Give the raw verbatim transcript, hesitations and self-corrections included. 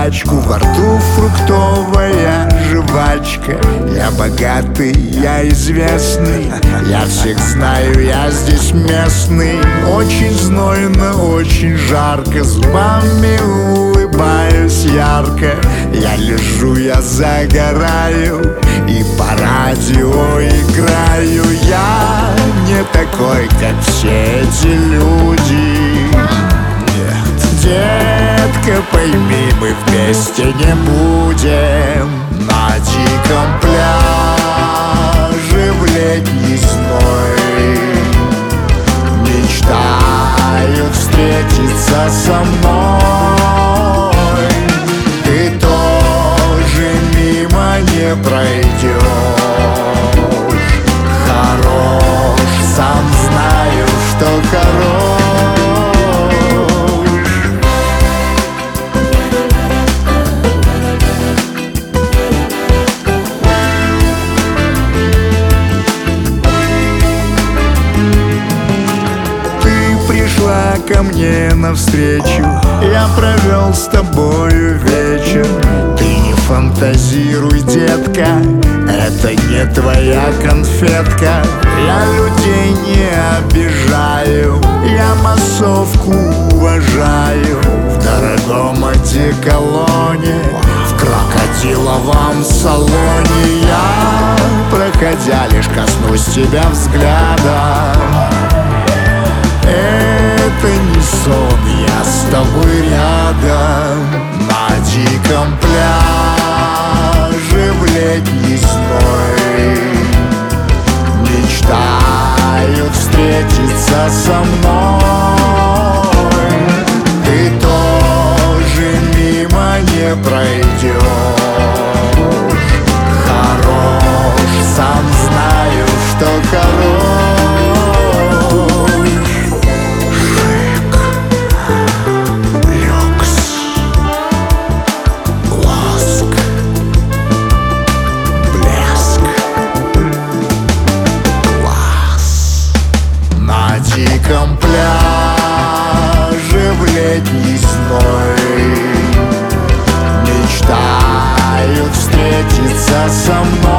пачку, во рту фруктовая жвачка. Я богатый, я известный, я всех знаю, я здесь местный. Очень знойно, очень жарко, зубами улыбаюсь ярко. Я лежу, я загораю и по радио играю. Я не такой, как все эти люди. Нет, детка, пойми, мы вместе не будем на диком пляже в летний зной. Мечтают встретиться со мной. Ты тоже мимо не пройдешь. Хорош, сам знаю, что хорош. Ко мне навстречу, я провел с тобою вечер. Ты не фантазируй, детка, это не твоя конфетка. Я людей не обижаю, я массовку уважаю. В дорогом одеколоне, в крокодиловом салоне я, проходя, лишь коснусь тебя взглядом. Это не сон, я с тобой рядом на диком пляже в летний зной. Мечтают встретиться со мной. Ты тоже мимо не пройдешь. Хорош, сам знаю, что хорош. На диком пляже в летний зной мечтают встретиться со мной.